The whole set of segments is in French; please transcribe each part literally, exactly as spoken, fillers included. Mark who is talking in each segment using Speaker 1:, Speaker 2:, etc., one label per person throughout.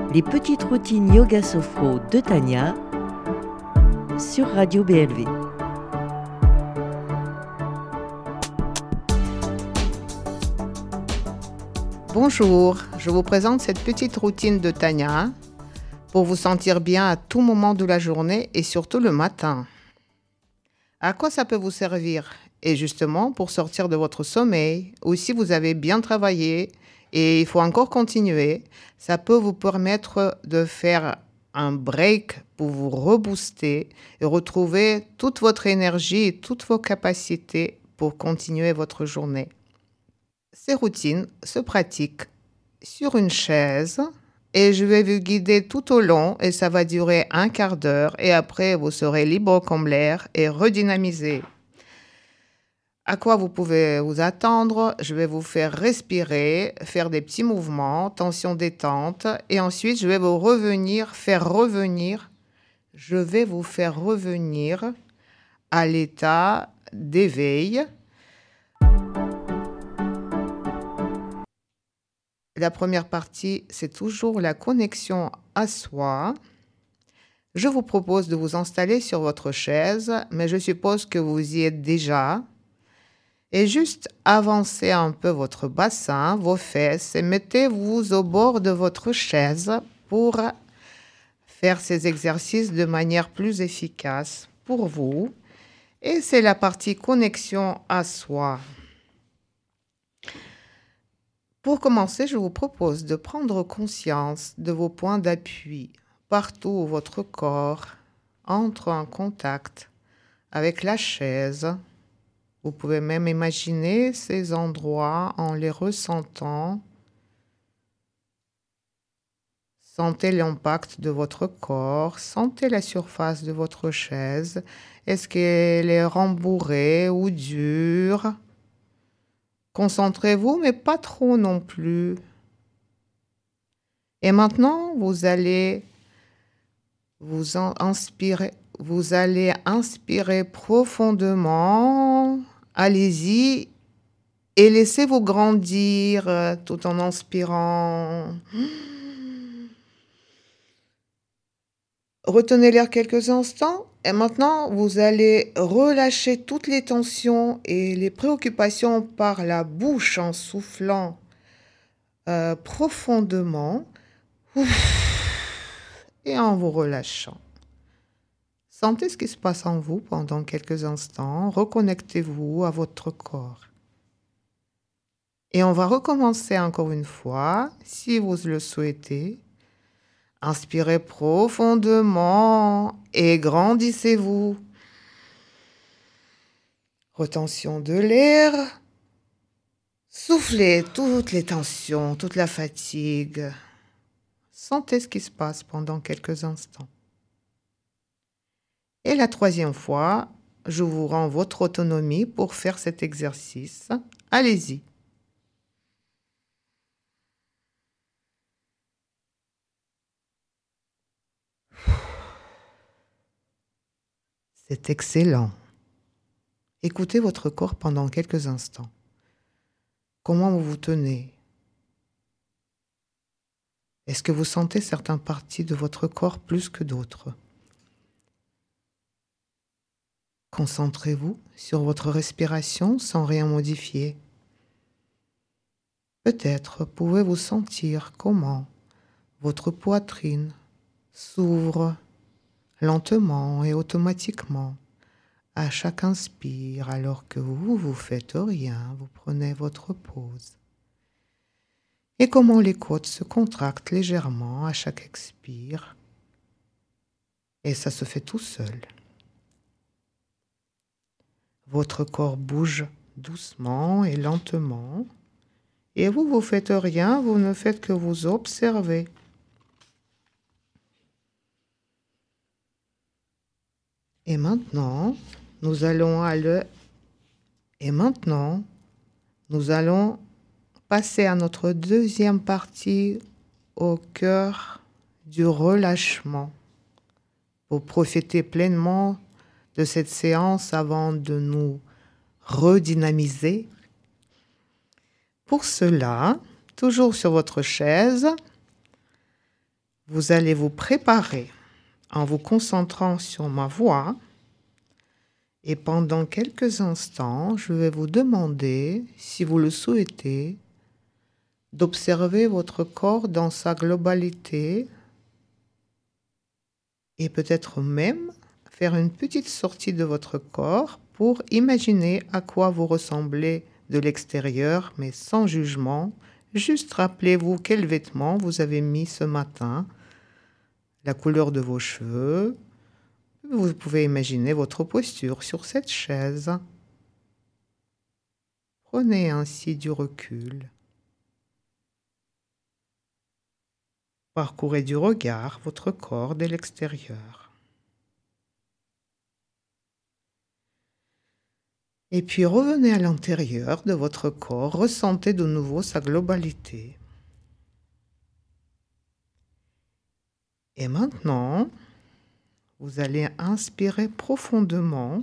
Speaker 1: Les petites routines Yoga Sophro de Tania sur Radio B L V.
Speaker 2: Bonjour, je vous présente cette petite routine de Tania pour vous sentir bien à tout moment de la journée et surtout le matin. À quoi ça peut vous servir? Et justement pour sortir de votre sommeil, ou si vous avez bien travaillé et il faut encore continuer, ça peut vous permettre de faire un break pour vous rebooster et retrouver toute votre énergie et toutes vos capacités pour continuer votre journée. Ces routines se pratiquent sur une chaise et je vais vous guider tout au long et ça va durer un quart d'heure et après vous serez libre comme l'air et redynamisé. À quoi vous pouvez vous attendre? Je vais vous faire respirer, faire des petits mouvements, tension détente et ensuite je vais vous revenir, faire revenir, je vais vous faire revenir à l'état d'éveil. La première partie, c'est toujours la connexion à soi. Je vous propose de vous installer sur votre chaise, mais je suppose que vous y êtes déjà. Et juste avancez un peu votre bassin, vos fesses, et mettez-vous au bord de votre chaise pour faire ces exercices de manière plus efficace pour vous. Et c'est la partie connexion à soi. Pour commencer, je vous propose de prendre conscience de vos points d'appui partout où votre corps entre en contact avec la chaise. Vous pouvez même imaginer ces endroits en les ressentant. Sentez l'impact de votre corps, sentez la surface de votre chaise. Est-ce qu'elle est rembourrée ou dure? Concentrez-vous, mais pas trop non plus. Et maintenant, vous allez vous en inspirer. Vous allez inspirer profondément. Allez-y et laissez-vous grandir euh, tout en inspirant. Retenez l'air quelques instants. Et maintenant, vous allez relâcher toutes les tensions et les préoccupations par la bouche en soufflant euh, profondément et en vous relâchant. Sentez ce qui se passe en vous pendant quelques instants. Reconnectez-vous à votre corps. Et on va recommencer encore une fois, si vous le souhaitez. Inspirez profondément et grandissez-vous. Retention de l'air. Soufflez toutes les tensions, toute la fatigue. Sentez ce qui se passe pendant quelques instants. Et la troisième fois, je vous rends votre autonomie pour faire cet exercice. Allez-y. C'est excellent. Écoutez votre corps pendant quelques instants. Comment vous vous tenez? Est-ce que vous sentez certaines parties de votre corps plus que d'autres? Concentrez-vous sur votre respiration sans rien modifier. Peut-être pouvez-vous sentir comment votre poitrine s'ouvre lentement et automatiquement à chaque inspire alors que vous, vous faites rien, vous prenez votre pause. Et comment les côtes se contractent légèrement à chaque expire. Et ça se fait tout seul. Votre corps bouge doucement et lentement. Et vous, vous faites rien, vous ne faites que vous observer. Et maintenant, nous allons aller... Et maintenant, nous allons passer à notre deuxième partie au cœur du relâchement pour profiter pleinement de cette séance avant de nous redynamiser. Pour cela, toujours sur votre chaise, Vous allez vous préparer en vous concentrant sur ma voix et pendant quelques instants, je vais vous demander, si vous le souhaitez, d'observer votre corps dans sa globalité et peut-être même faire une petite sortie de votre corps pour imaginer à quoi vous ressemblez de l'extérieur, mais sans jugement. Juste rappelez-vous quels vêtements vous avez mis ce matin, la couleur de vos cheveux. Vous pouvez imaginer votre posture sur cette chaise. Prenez ainsi du recul. Parcourez du regard votre corps de l'extérieur. Et puis revenez à l'intérieur de votre corps, ressentez de nouveau sa globalité. Et maintenant, vous allez inspirer profondément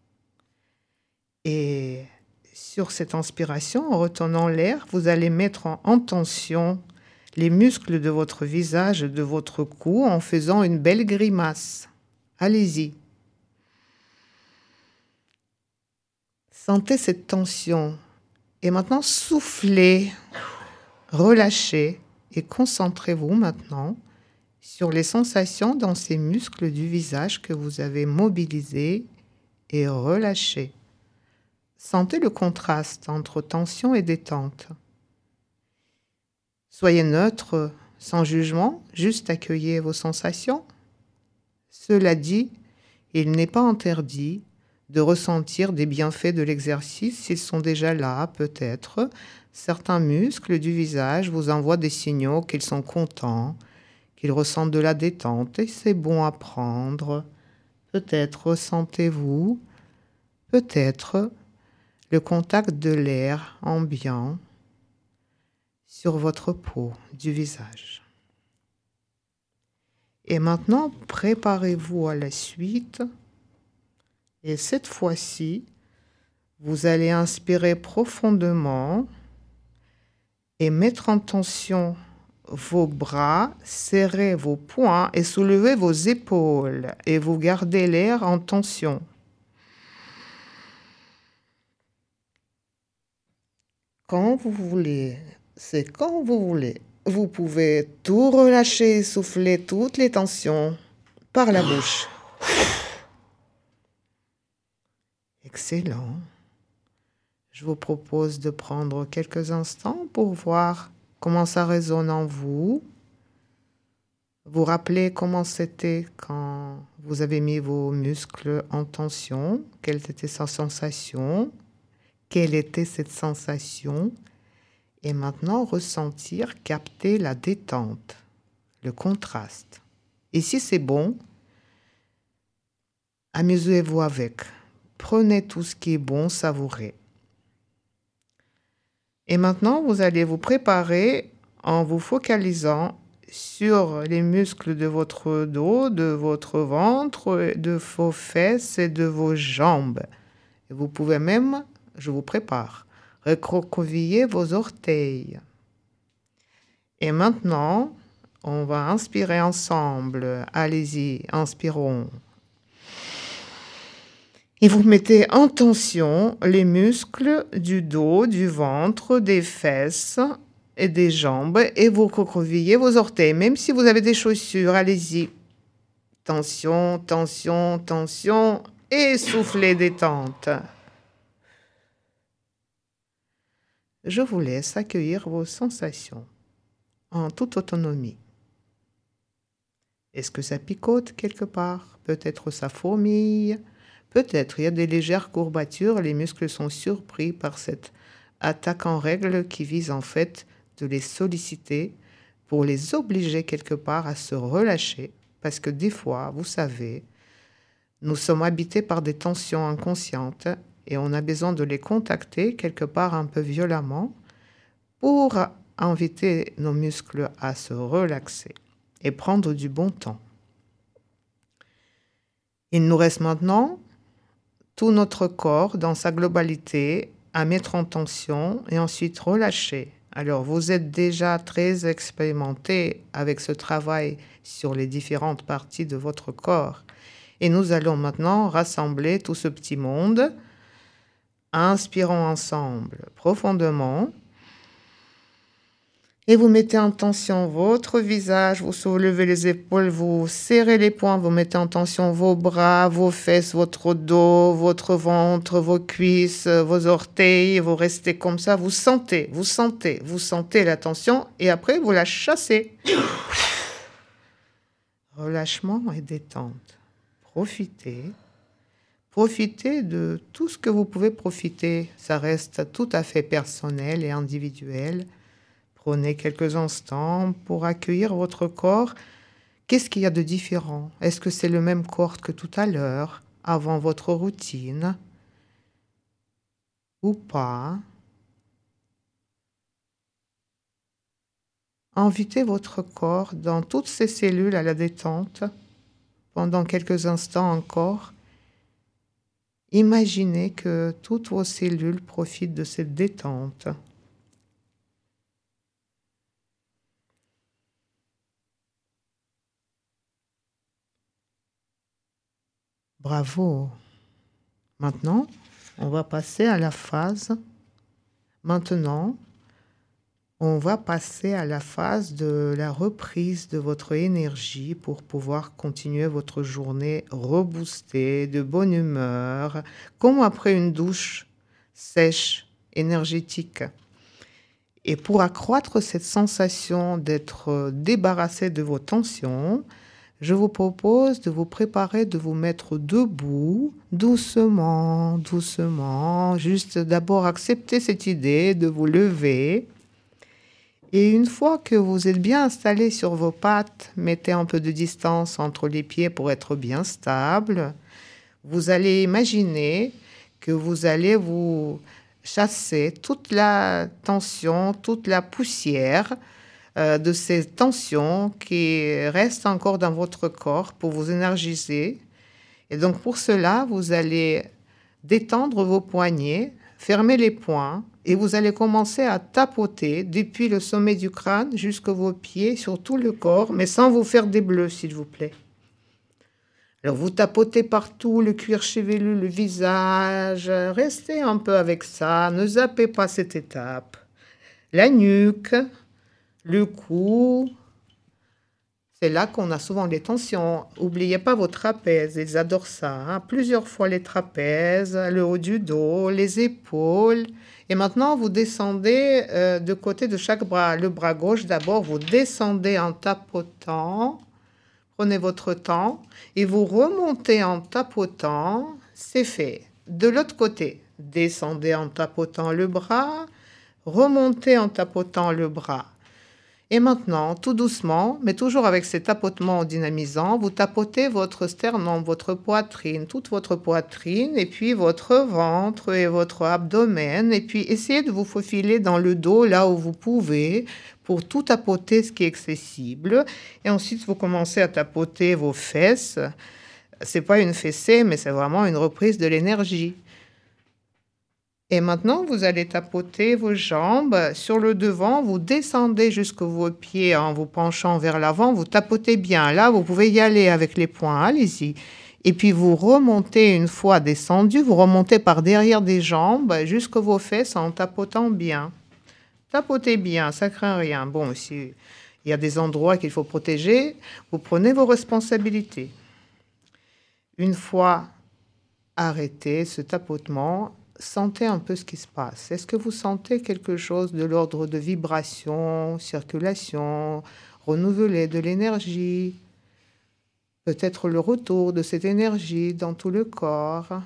Speaker 2: et sur cette inspiration, en retenant l'air, vous allez mettre en, en tension les muscles de votre visage et de votre cou en faisant une belle grimace. Allez-y. Sentez cette tension. Et maintenant, soufflez, relâchez et concentrez-vous maintenant sur les sensations dans ces muscles du visage que vous avez mobilisés et relâchés. Sentez le contraste entre tension et détente. Soyez neutre, sans jugement, juste accueillez vos sensations. Cela dit, il n'est pas interdit de ressentir des bienfaits de l'exercice s'ils sont déjà là, peut-être. Certains muscles du visage vous envoient des signaux qu'ils sont contents, qu'ils ressentent de la détente et c'est bon à prendre. Peut-être ressentez-vous, peut-être le contact de l'air ambiant sur votre peau du visage. Et maintenant, préparez-vous à la suite. Et cette fois-ci, vous allez inspirer profondément et mettre en tension vos bras, serrez vos poings et soulevez vos épaules et vous gardez l'air en tension. Quand vous voulez, c'est quand vous voulez. Vous pouvez tout relâcher, souffler toutes les tensions par la bouche. Excellent. Je vous propose de prendre quelques instants pour voir comment ça résonne en vous. Vous rappelez comment c'était quand vous avez mis vos muscles en tension, quelle était sa sensation, quelle était cette sensation, et maintenant ressentir, capter la détente, le contraste. Et si c'est bon, amusez-vous avec. Prenez tout ce qui est bon, savourez. Et maintenant, vous allez vous préparer en vous focalisant sur les muscles de votre dos, de votre ventre, de vos fesses et de vos jambes. Et vous pouvez même, je vous prépare, recroqueviller vos orteils. Et maintenant, on va inspirer ensemble. Allez-y, inspirons. Et vous mettez en tension les muscles du dos, du ventre, des fesses et des jambes et vous recroquevillez vos orteils. Même si vous avez des chaussures, allez-y. Tension, tension, tension et soufflez détente. Je vous laisse accueillir vos sensations en toute autonomie. Est-ce que ça picote quelque part? Peut-être ça fourmille? Peut-être il y a des légères courbatures, les muscles sont surpris par cette attaque en règle qui vise en fait de les solliciter pour les obliger quelque part à se relâcher. Parce que des fois, vous savez, nous sommes habités par des tensions inconscientes et on a besoin de les contacter quelque part un peu violemment pour inviter nos muscles à se relaxer et prendre du bon temps. Il nous reste maintenant tout notre corps dans sa globalité à mettre en tension et ensuite relâcher Alors, vous êtes déjà très expérimenté avec ce travail sur les différentes parties de votre corps. Et nous allons maintenant rassembler tout ce petit monde. Inspirons ensemble profondément. Et vous mettez en tension votre visage, vous soulevez les épaules, vous serrez les poings, vous mettez en tension vos bras, vos fesses, votre dos, votre ventre, vos cuisses, vos orteils. Vous restez comme ça, vous sentez, vous sentez, vous sentez la tension et après vous la chassez. Relâchement et détente. Profitez. Profitez de tout ce que vous pouvez profiter. Ça reste tout à fait personnel et individuel. Prenez quelques instants pour accueillir votre corps. Qu'est-ce qu'il y a de différent? Est-ce que c'est le même corps que tout à l'heure, avant votre routine? Ou pas? Invitez votre corps dans toutes ses cellules à la détente. Pendant quelques instants encore, imaginez que toutes vos cellules profitent de cette détente. Bravo. Maintenant, on va passer à la phase. Maintenant, on va passer à la phase de la reprise de votre énergie pour pouvoir continuer votre journée reboostée, de bonne humeur, comme après une douche sèche, énergétique. Et pour accroître cette sensation d'être débarrassé de vos tensions, je vous propose de vous préparer, de vous mettre debout, doucement, doucement. Juste d'abord accepter cette idée de vous lever. Et une fois que vous êtes bien installé sur vos pattes, mettez un peu de distance entre les pieds pour être bien stable. Vous allez imaginer que vous allez vous chasser toute la tension, toute la poussière de ces tensions qui restent encore dans votre corps pour vous énergiser. Et donc pour cela, vous allez détendre vos poignets, fermer les poings et vous allez commencer à tapoter depuis le sommet du crâne jusqu'à vos pieds sur tout le corps, mais sans vous faire des bleus, s'il vous plaît. Alors vous tapotez partout, le cuir chevelu, le visage, restez un peu avec ça, ne zappez pas cette étape. La nuque, le cou, c'est là qu'on a souvent les tensions. N'oubliez pas vos trapèzes, ils adorent ça. Hein. Plusieurs fois les trapèzes, le haut du dos, les épaules. Et maintenant, vous descendez euh, de côté de chaque bras. Le bras gauche, d'abord, vous descendez en tapotant. Prenez votre temps et vous remontez en tapotant. C'est fait. De l'autre côté, descendez en tapotant le bras, remontez en tapotant le bras. Et maintenant, tout doucement, mais toujours avec ces tapotements dynamisants, vous tapotez votre sternum, votre poitrine, toute votre poitrine, et puis votre ventre et votre abdomen, et puis essayez de vous faufiler dans le dos, là où vous pouvez, pour tout tapoter ce qui est accessible. Et ensuite, vous commencez à tapoter vos fesses. C'est pas une fessée, mais c'est vraiment une reprise de l'énergie. Et maintenant, vous allez tapoter vos jambes sur le devant. Vous descendez jusqu'aux vos pieds en vous penchant vers l'avant. Vous tapotez bien. Là, vous pouvez y aller avec les poings. Allez-y. Et puis, vous remontez une fois descendu. Vous remontez par derrière des jambes jusqu'aux vos fesses en tapotant bien. Tapotez bien, ça craint rien. Bon, si il y a des endroits qu'il faut protéger, vous prenez vos responsabilités. Une fois arrêté ce tapotement, sentez un peu ce qui se passe. Est-ce que vous sentez quelque chose de l'ordre de vibration, circulation, renouveler de l'énergie? Peut-être le retour de cette énergie dans tout le corps.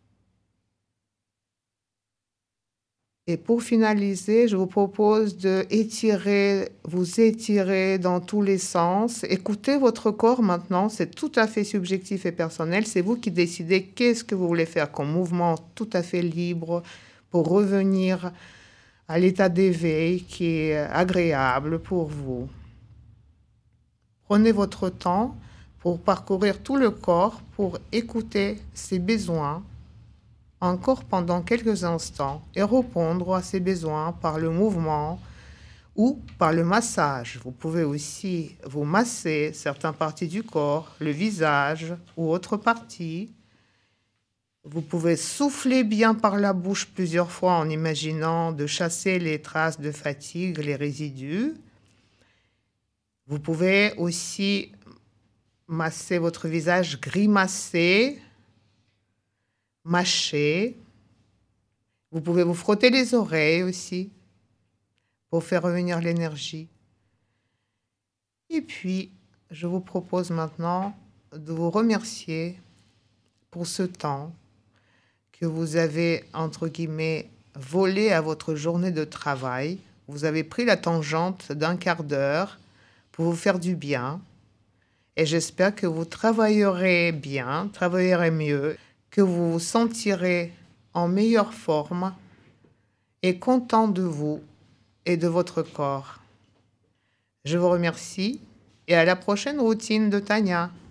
Speaker 2: Et pour finaliser, je vous propose de étirer, vous étirer dans tous les sens. Écoutez votre corps maintenant, c'est tout à fait subjectif et personnel. C'est vous qui décidez qu'est-ce que vous voulez faire comme mouvement tout à fait libre pour revenir à l'état d'éveil qui est agréable pour vous. Prenez votre temps pour parcourir tout le corps, pour écouter ses besoins, encore pendant quelques instants et répondre à ses besoins par le mouvement ou par le massage. Vous pouvez aussi vous masser certaines parties du corps, le visage ou autres parties. Vous pouvez souffler bien par la bouche plusieurs fois en imaginant de chasser les traces de fatigue, les résidus. Vous pouvez aussi masser votre visage, grimacer, mâcher. Vous pouvez vous frotter les oreilles aussi pour faire revenir l'énergie. Et puis, je vous propose maintenant de vous remercier pour ce temps que vous avez, entre guillemets, volé à votre journée de travail. Vous avez pris la tangente d'un quart d'heure pour vous faire du bien. Et j'espère que vous travaillerez bien, travaillerez mieux, que vous vous sentirez en meilleure forme et content de vous et de votre corps. Je vous remercie et à la prochaine routine de Tania.